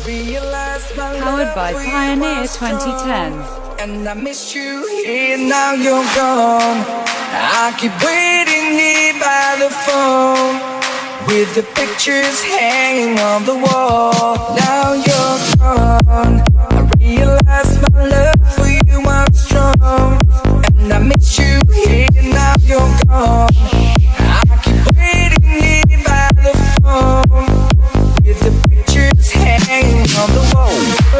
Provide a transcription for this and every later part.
Powered by Pioneer 2010. And I miss you here, now you're gone. I keep waiting here by the phone, with the pictures hanging on the wall. Now you're gone. I realize my love for you was strong. And I miss you here, now you're gone. I keep waiting here by the phone, with the pictures hanging on the wall.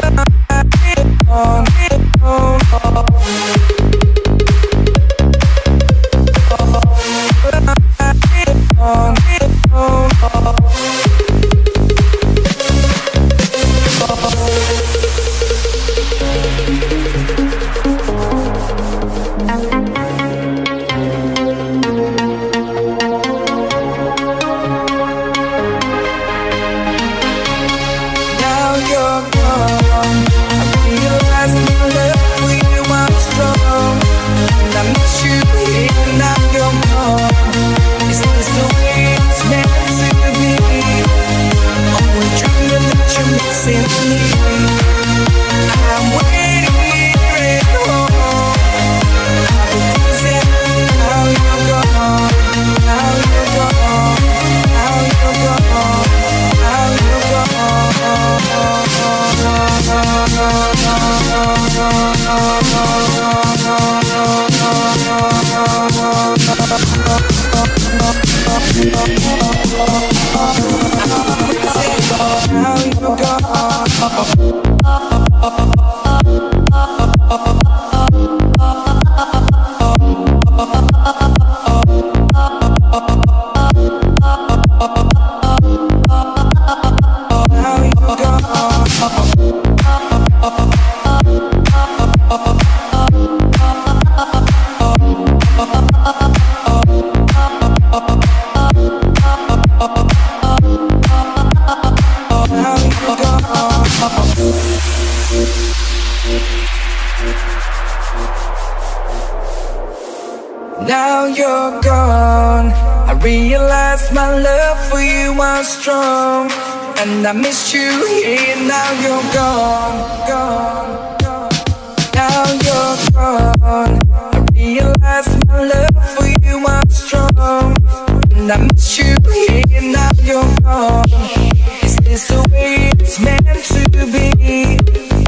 Now you're gone. I realize my love for you was strong, and I miss you here. Now you're gone, gone, gone. Now you're gone. I realize my love for you was strong, and I miss you here. Now you're gone. Is this the way it's meant to be?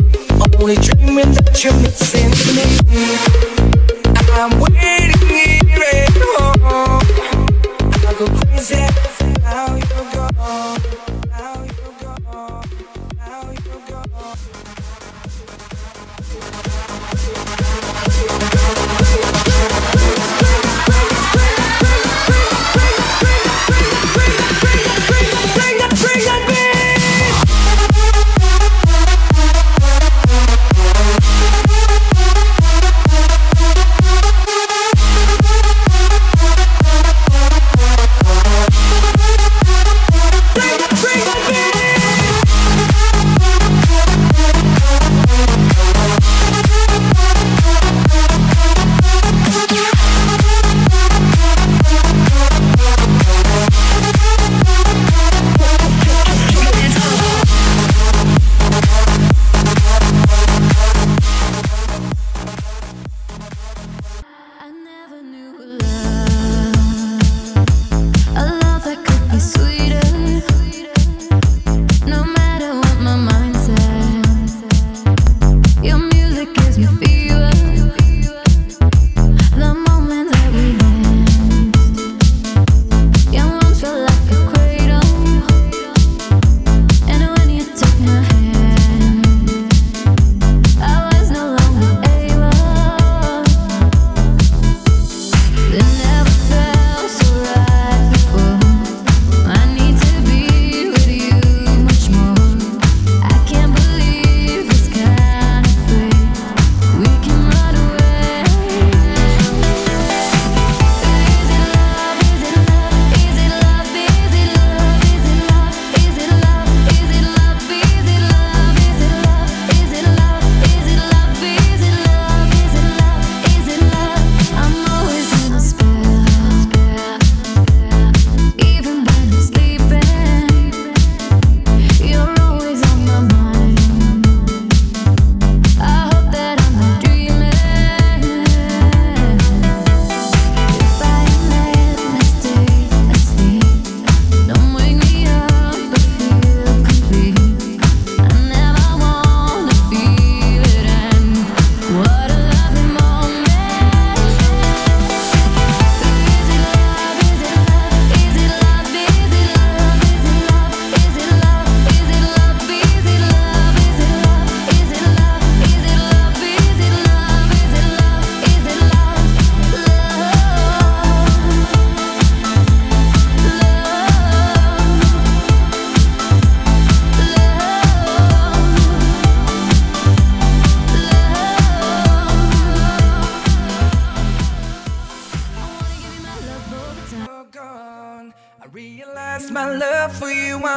Only dreaming that you're missing me. I'm waiting here at home. I go crazy. Now you're gone. Now you're gone. Now you're gone. Bring that beat.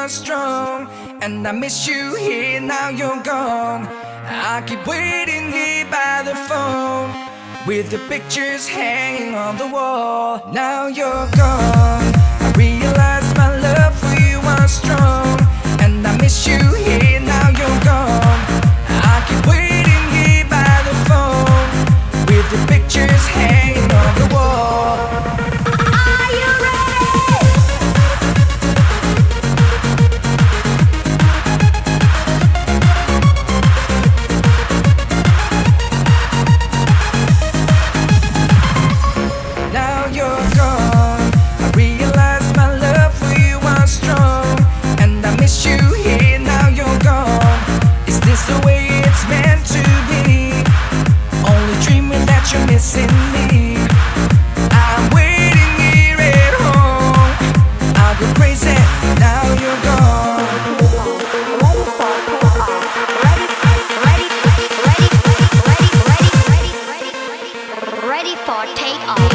was strong. And I miss you here, now you're gone. I keep waiting here by the phone, with the pictures hanging on the wall. Now you're gone. I realize my love for you was strong. And I miss you here, now you're gone. I keep waiting here by the phone, with the pictures hanging on the wall. Are you ready? Now you're gone. I realize my love for you was strong. And I miss you here, now you're gone. Is this the way it's meant to be? Only dreaming that you're missing me. I'm waiting here at home. I'll go crazy, now you're gone. Ready for takeoff.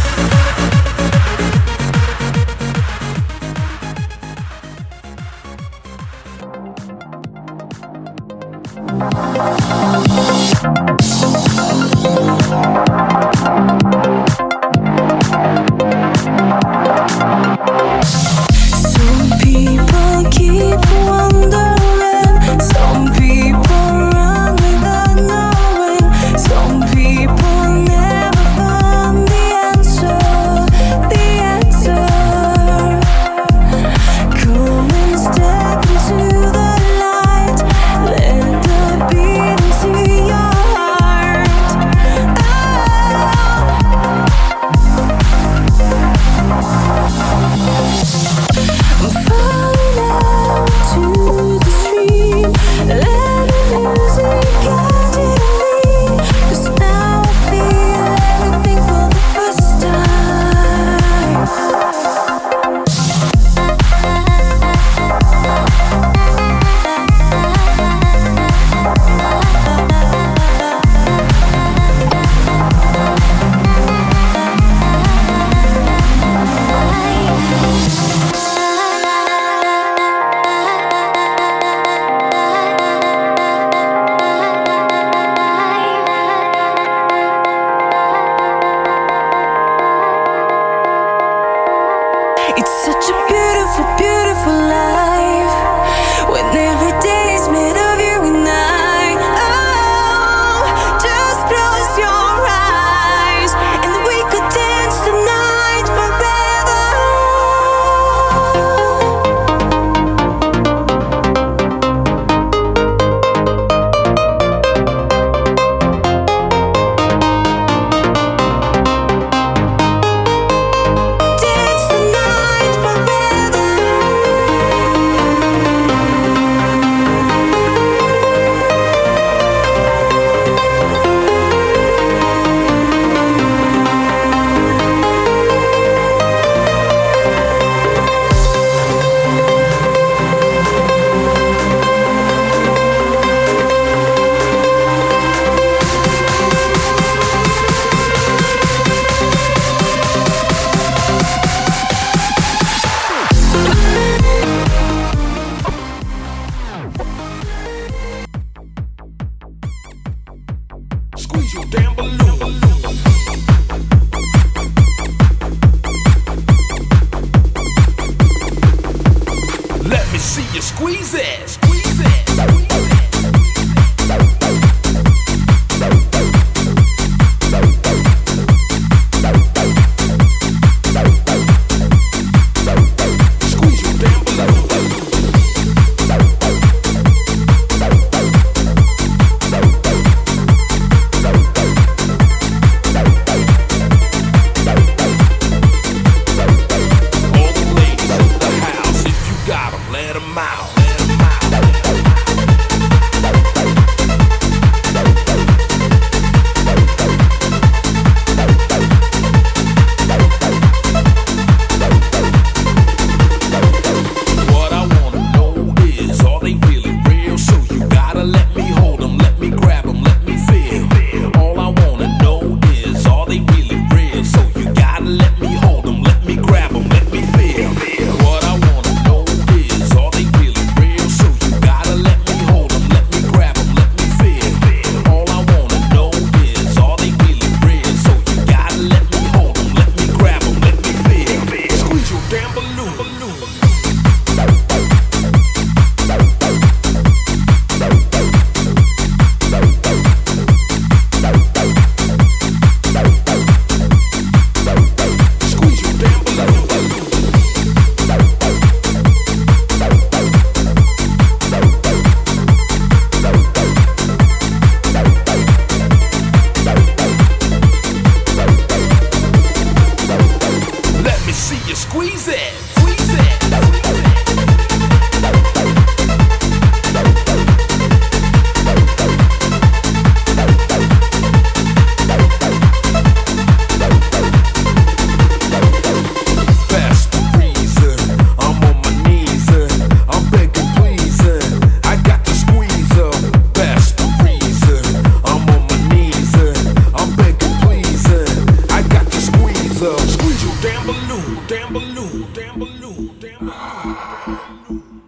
Some people keep wondering, some people run without knowing, some people never find the answer. Come and step into the light, let the beat into your heart. I'm falling out to the stream, let the music guide me, 'cause now I feel everything for the first time. It's such a beautiful, beautiful life, when every day is made of you and I. Oh, just close your eyes, and we could dance the night forever. Dance the night forever. Squeeze your damn balloon. Let me see you squeeze it. Squeeze it. Squeeze your damn balloon. All the ladies in the house, if you got 'em, let 'em out. What I wanna know is, are they really real? So you gotta let me hold 'em, let me grab 'em, let me feel. All I wanna know is, are they really real? So you gotta let me hold 'em, let me grab 'em, let me feel. What I wanna know is, are they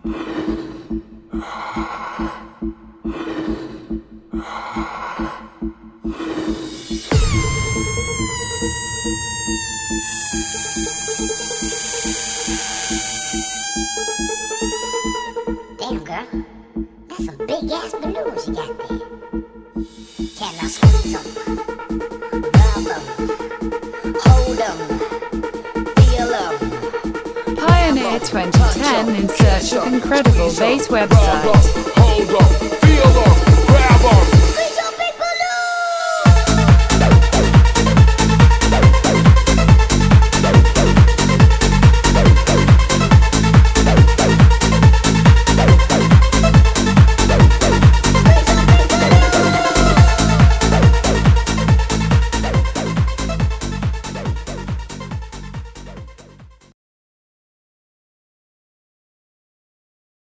Damn, girl. That's some big ass balloons you got there. Can I squeeze them? Rub them? Hold them? Feel them? Pioneer 2010 in search of incredible bass website. Hold up, feel up, grab 'em.